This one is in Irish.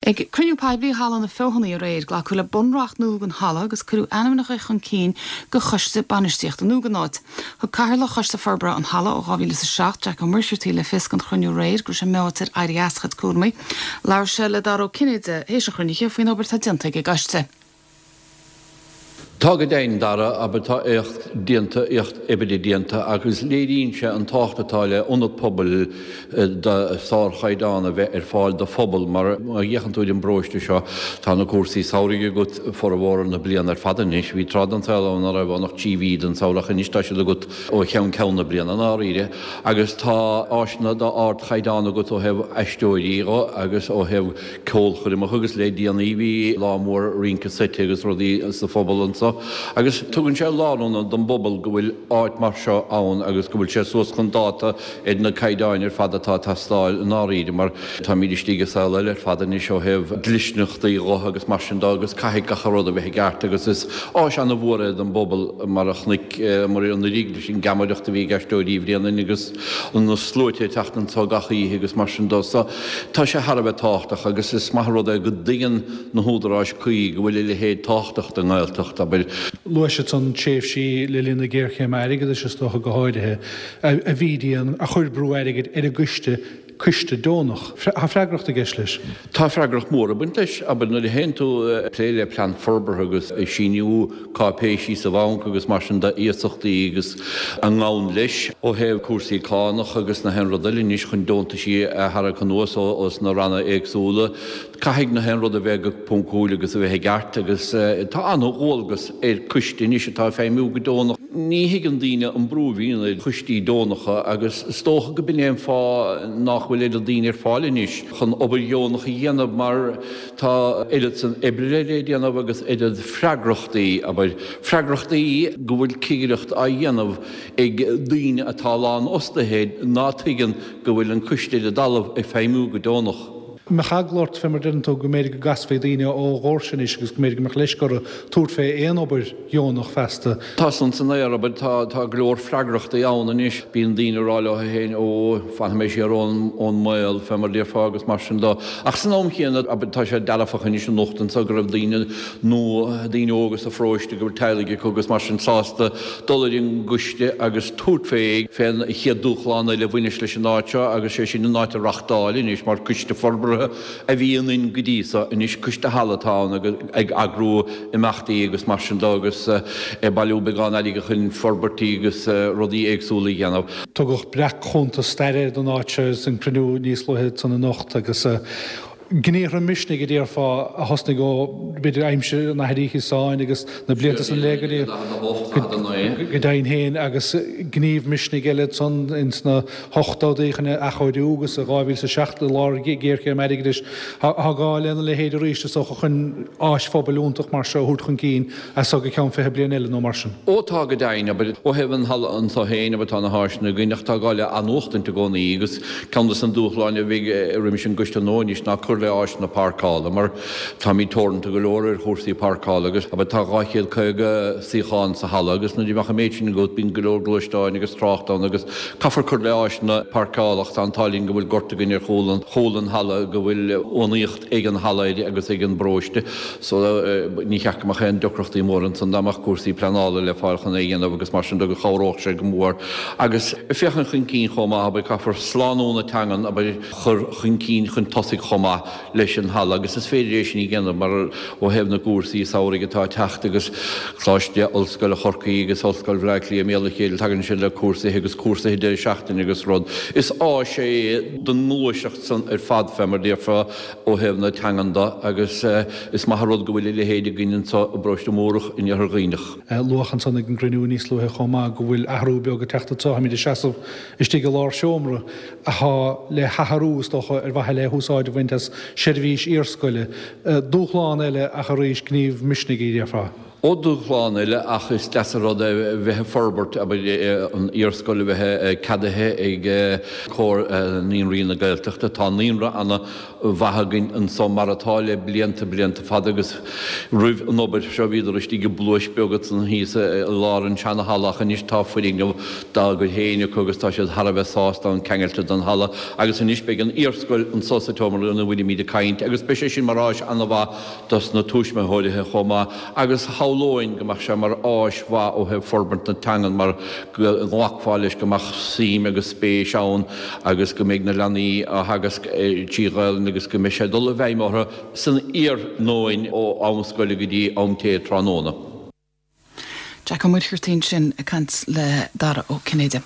Ag cruinniú paibli hálan na fóhannaí réir gla chula bunracht núgan hala agus cruú anamnach chun cín go chuiste banisteocht an núgan náid. Tá Carla chuiste forbra an hala ó 2007 Jack an muirisiútí le fisc an chruinniú réir gur sé métir airíaschad cúrmaí. Lair se le daró cinide hééis a chruinniche faoin obair tá dinta ag gaiste. Tá go déin dara aber tá écht dianta écht ebedi dianta agus léirín se an táchtatáile onad pobl de sár chaidána bheith fáil de phobal mar dhéchan túid an bróiste seo tá na cuasaí saoirige go for bhór na blian fadanis hí trad an teán ar bh nach tívíd an saolacha níos se le go ó chean cena blian an áíre agus tá áisna de árt chaidána go ó heh eistóirí agus ó heh cóilchuir a chugus le díanaí lámór rinca sete agus rodí sa phobal an sa agus tugann sé láúna don bobbal go bhfuil áit mar seo ann agus go bhfuil sé suas chun dáta na caiidáin ar fadatá tastáil an áíide mar tá míidirtíige saoile ar fadan is seo heh dlisneachtaí go agus mar sin agus caiigh gacharóda bheith gart agus is áis anna bhra an bobbal mar a chnic mar an rígla sin gamireachta bhí gastóíhríanana agus an na slóite teachtan tá gachaí agus mar sin dó tá sé Harbheith táchtach agus is marróda go dtíon na húdarráis chuí go bhfuil le héad táchtach an gáilteachta Luise an séh sí le lína ggéirché aige is stocha go háidethe a bhídíon a chuir brú aige ar a cuiste dónach. Tá freigracht a gceis leis? Tá freigracht mór a buint leis, aber na hen tú léile plan forbar agus síniú cápéisí sa bhain agus mar sin de íochtaí agus an ngán leis ó heh cuasaí cánach agus na hen rodalí níos chun dónta sí athra chu nuas os na ranna éagsúla. Caiigh na hen rud a bheith go puncúla agus a bheith gart agus tá an ógus ar cuiste níos tá féimú go dónach. Ní higann daine an brúhíon le chustí dónacha agus stócha go binéim fá nach bhfuil idir daine ar fáilin is chun obairjónach a dhéanamh mar tá idir san ebriréide dhéanamh agus idir freigrachtaí aber freigrachtaí go bhfuil cíireacht a dhéanamh ag daine atá lán ostahéad ná tuigeann go bhfuil an cuiste a dalamh ag féimú go dónach. Me chaglort fé mar dintó go méid go gasfé daine ó ghirsin is agus go méid mar leis go túirt fé éon obair jónach festa. Tá san san éar aber tá glór freigrachta anna is bíon daine ráile a héin ó fan mééis sé ón mail fé mar dír fágus mar sin dá. Ach san ómchéanana aber tá sé dalafachan is an nochtan sa go raibh daine nó daine ógus a fróiste go teilige chugus mar sin sásta dolarín guiste agus túirt féig féin chiaadúchlána le bhaine leis an áiteo agus sé sin na náite rachtáilin is mar cuiste forbar a bhíonn godísa inis cuiste hallatáin ag agrú imachtaí agus mar sin agus bailú beáin aige chun forbartí agus rodí éagsúla dhéanamh. Tá go breach chunta steire don áite san cruinniú níos lohead san na nocht agus gnéir an misnig dtíar fá a hosna go beidir aimimse na heríí sáin agus na blianta san légarí go daon héin agus gníomh misnig eile son ins na hochtádaíchanna a chuidúgus a gáhíil sa 16 lá géirché meidiris gáilena le héidir ríiste so chun áis fábalúntaach mar seo út chun cín a so go cean fé blian eile nó mar sin. Ótá go daine, ó hefn hall an sa héin a tá na háisna gcuineachtá gáile anúchtainta gcónaí agus ceanna san dúchláine bhí riimi sin guistanóis ná chur le áis na parkála mar tá mí tórnta go leir chósaí parkála agus a tá gáchéad chuige síáin sa hall agus na dtíach méidsin go bín golóir glóisteáin agus tráchtán agus caafar chur le áis na parkálach tá antálín go bhfuil gorta gin ar cholan halla go bhfuil óíocht ag an hallaide agus ag an bróiste so ní cheachach an docrochttaí mór san damach cuasaí planála le fáilchan éigen agus mar sin do go cháróch sé go mór agus fechan chun cín chomá a caafar sláánúna teangan a chur chun cín chun tosigh chomá leis an hall agus is féidiréis í ggéanana mar ó hebh na cuasaí saoirige tá techt agus chláiste olscoil a chorcaí agus olscoil bhreiclí a méla chéil tagann sin le cuasaí agus cuasaí de seachtain agus rud. Is á sé don nuaiseacht san ar fad femar déarfa ó hebh na teanganda agus is maithrod go bhfuil le héidir gine sa broiste mórach in ar ghaoinech. Luchan san an grinú níos luthe chomá go bhfuil ahrú beag go teachtatá ha mí de seaamh istí go lár seomra a le hatharús docha ar bhathe le húsáid a bhaintas seirbhís íorscoile. Dúchláán eile a rééis gníomh misnig í dearfa. Ódúchláánna le achas deasarád bheitthe forbert an íorscoile bheitthe cadathe ag cór níon rionna gailteachta tá níonra anna bhathagainn an som maratáile blianta fadagus roimh an obair seo bhíidir istí go bluis beagat san híos láran seanna hallach a níos tá fuíne dá go héine chugus tá siad Harbheith sásta an cengailte don hala agus an níos beag an íorscoil an sosatómar na bhfuil míad caint agus be sé sin marráis anna bha dos na túisme hóirithe chomá agus lóin gomach se mar áishá ó heh forbert na tangan mar ghlachfáilis gomach sim agus spéis ann agus go méid na lenaí a hagus tíáil agus go me sé dul a bheimmartha san íor nóin ó amscoile go dtí amté tránóna. Jack an muirtín sin a cant le dara ó Cnéide.